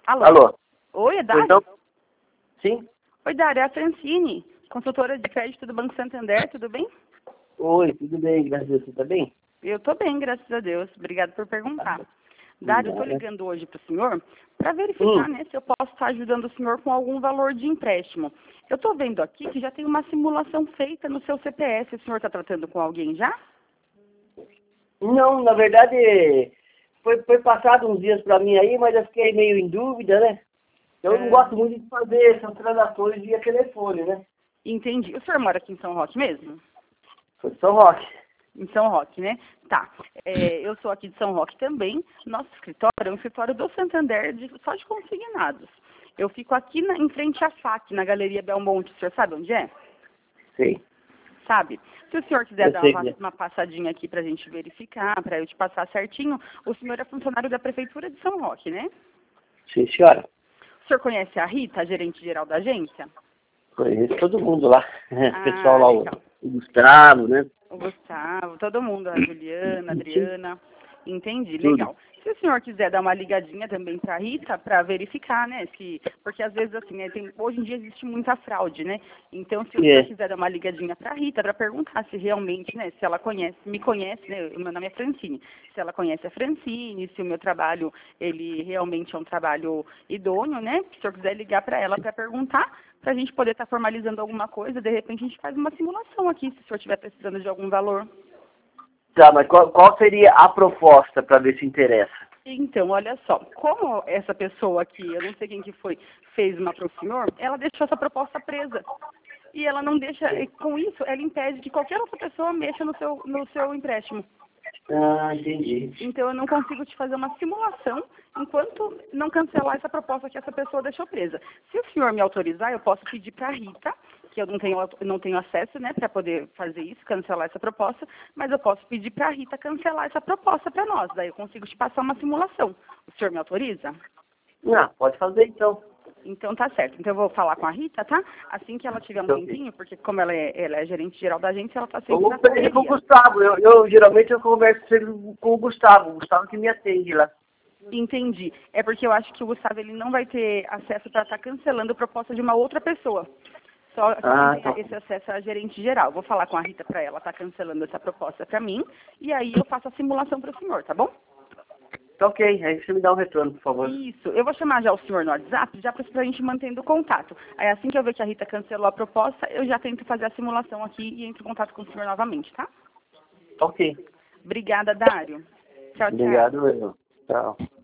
Alô? Alô? Oi, é Dário? Então, sim? Oi, Dário, é a Francine, consultora de crédito do Banco Santander, tudo bem? Oi, tudo bem, graças a Deus, você tá bem? Eu tô bem, graças a Deus. Obrigada por perguntar. Dário, eu tô ligando hoje para o senhor para verificar, né, se eu posso estar ajudando o senhor com algum valor de empréstimo. Eu tô vendo aqui que já tem uma simulação feita no seu CPF. O senhor está tratando com alguém já? Não, na verdade, foi passado uns dias pra mim aí, mas eu fiquei meio em dúvida, né? Eu não gosto muito de fazer essas transações via telefone, né? Entendi. O senhor mora aqui em São Roque mesmo? Foi São Roque. Em São Roque, né? Tá. Eu sou aqui de São Roque também. Nosso escritório é um escritório do Santander, só de consignados. Eu fico aqui em frente à FAC, na Galeria Belmonte. O senhor sabe onde é? Sim. Sabe? Se o senhor quiser Eu dar sei que é. uma passadinha aqui para a gente verificar, para eu te passar certinho, o senhor é funcionário da Prefeitura de São Roque, né? Sim, senhora. O senhor conhece a Rita, a gerente geral da agência? Conheço todo mundo lá. O pessoal lá, Legal. o Gustavo, né? O Gustavo, todo mundo, a Juliana, a Sim, Adriana. Entendi, tudo. legal. Se o senhor quiser dar uma ligadinha também para a Rita, para verificar, né? Porque às vezes, assim, né, hoje em dia existe muita fraude, né? Então, se o senhor É. quiser dar uma ligadinha para a Rita, para perguntar se realmente, né, se ela me conhece, né? O meu nome é Francine. Se ela conhece a Francine, se o meu trabalho, ele realmente é um trabalho idôneo, né? Se o senhor quiser ligar para ela para perguntar, para a gente poder estar formalizando alguma coisa, de repente a gente faz uma simulação aqui, se o senhor estiver precisando de algum valor. Tá, mas qual seria a proposta para ver se interessa? Então, olha só, como essa pessoa aqui, eu não sei quem que foi, fez uma para o senhor, ela deixou essa proposta presa. E ela não deixa, e com isso, ela impede que qualquer outra pessoa mexa no seu empréstimo. Ah, entendi. Então, eu não consigo te fazer uma simulação enquanto não cancelar essa proposta que essa pessoa deixou presa. Se o senhor me autorizar, eu posso pedir para a Rita, que eu não tenho acesso, né, para poder fazer isso, cancelar essa proposta, mas eu posso pedir para a Rita cancelar essa proposta para nós. Daí eu consigo te passar uma simulação. O senhor me autoriza? Ah, pode fazer então. Então tá certo. Então eu vou falar com a Rita, tá? Assim que ela tiver um tempinho, porque como ela é gerente geral da agência, ela tá Eu sempre vou na pedir com o correria. Gustavo. Eu geralmente eu converso sempre com o Gustavo que me atende lá. Entendi. É porque eu acho que o Gustavo ele não vai ter acesso para estar cancelando a proposta de uma outra pessoa. Só quem Tá. tem esse acesso é a gerente geral. Vou falar com a Rita para ela estar cancelando essa proposta para mim e aí eu faço a simulação para o senhor, tá bom? Tá ok. Aí você me dá um retorno, por favor. Isso. Eu vou chamar já o senhor no WhatsApp, já para a gente mantendo o contato. Aí assim que eu ver que a Rita cancelou a proposta, eu já tento fazer a simulação aqui e entro em contato com o senhor novamente, tá? Tá ok. Obrigada, Dário. Tchau, tchau. Obrigado, eu. Tchau.